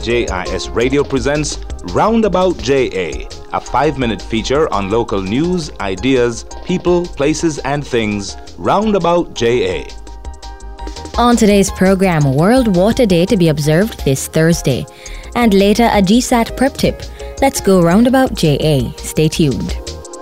JIS Radio presents Roundabout JA, a 5-minute feature on local news, ideas, people, places, and things. Roundabout JA. On today's program, World Water Day to be observed this Thursday. And later, a GSAT prep tip. Let's go Roundabout JA. Stay tuned.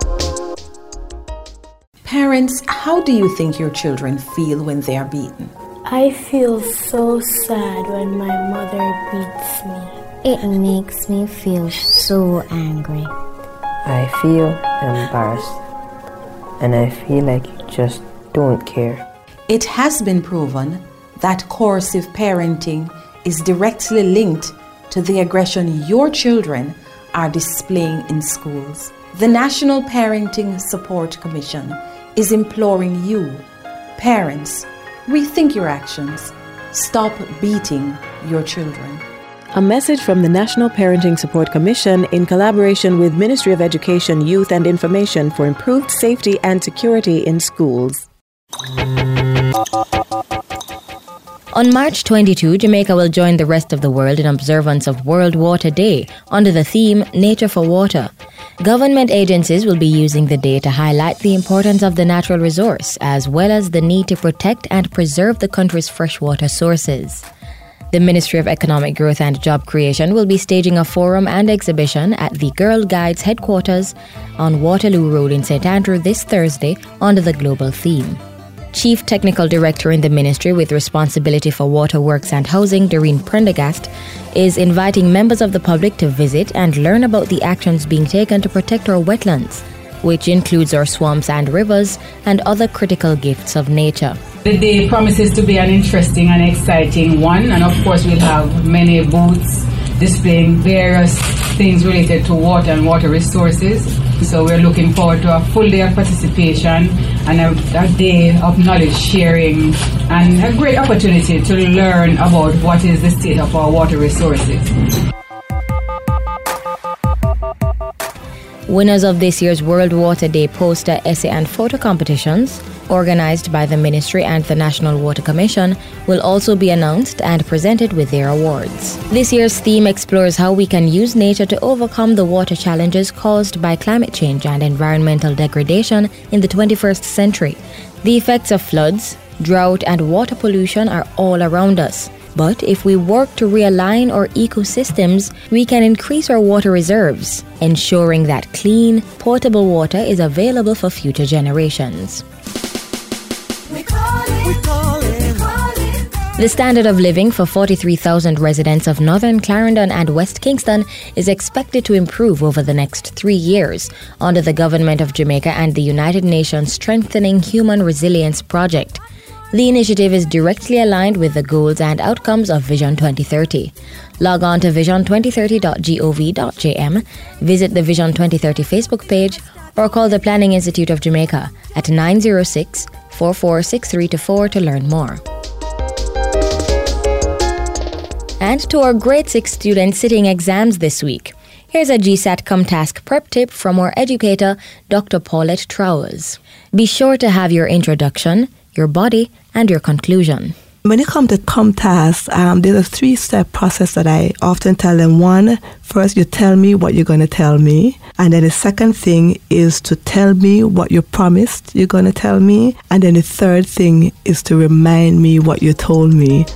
Parents, how do you think your children feel when they are beaten? I feel so sad when my mother beats me. It makes me feel so angry. I feel embarrassed, and I feel like you just don't care. It has been proven that coercive parenting is directly linked to the aggression your children are displaying in schools. The National Parenting Support Commission is imploring you, parents, rethink your actions. Stop beating your children. A message from the National Parenting Support Commission in collaboration with Ministry of Education, Youth and Information for improved safety and security in schools. On March 22, Jamaica will join the rest of the world in observance of World Water Day under the theme Nature for Water. Government agencies will be using the day to highlight the importance of the natural resource as well as the need to protect and preserve the country's freshwater sources. The Ministry of Economic Growth and Job Creation will be staging a forum and exhibition at the Girl Guides headquarters on Waterloo Road in St. Andrew this Thursday under the global theme. Chief Technical Director in the Ministry with responsibility for waterworks and housing, Doreen Prendergast, is inviting members of the public to visit and learn about the actions being taken to protect our wetlands, which includes our swamps and rivers and other critical gifts of nature. The day promises to be an interesting and exciting one, and of course we'll have many booths displaying various things related to water and water resources. So we're looking forward to a full day of participation and a day of knowledge sharing and a great opportunity to learn about what is the state of our water resources. Winners of this year's World Water Day poster, essay and photo competitions, organized by the Ministry and the National Water Commission, will also be announced and presented with their awards. This year's theme explores how we can use nature to overcome the water challenges caused by climate change and environmental degradation in the 21st century. The effects of floods, drought and water pollution are all around us. But if we work to realign our ecosystems, we can increase our water reserves, ensuring that clean, potable water is available for future generations. The standard of living for 43,000 residents of Northern Clarendon and West Kingston is expected to improve over the next 3 years under the Government of Jamaica and the United Nations Strengthening Human Resilience Project. The initiative is directly aligned with the goals and outcomes of Vision 2030. Log on to vision2030.gov.jm, visit the Vision 2030 Facebook page, or call the Planning Institute of Jamaica at 906-446324 to learn more. And to our Grade 6 students sitting exams this week, here's a GSAT Task prep tip from our educator, Dr. Paulette Trowers. Be sure to have your introduction, your body, and your conclusion. When it comes to task, there's a 3-step process that I often tell them. One, first you tell me what you're going to tell me. And then the second thing is to tell me what you promised you're going to tell me. And then the third thing is to remind me what you told me.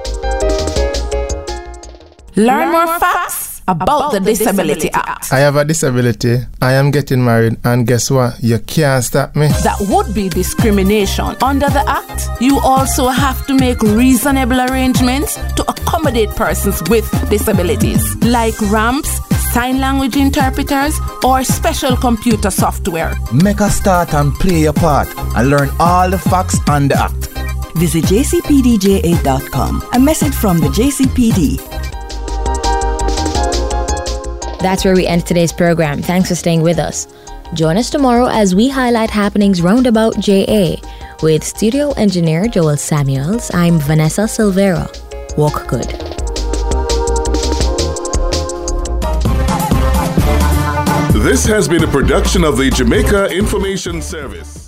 Learn more facts about the Disability Act. I have a disability, I am getting married, and guess what? You can't stop me. That would be discrimination. Under the Act, you also have to make reasonable arrangements to accommodate persons with disabilities, like ramps, sign language interpreters, or special computer software. Make a start and play your part and learn all the facts on the Act. Visit jcpdja.com. A message from the JCPD. That's where we end today's program. Thanks for staying with us. Join us tomorrow as we highlight happenings roundabout JA. With studio engineer Joel Samuels, I'm Vanessa Silvera. Walk good. This has been a production of the Jamaica Information Service.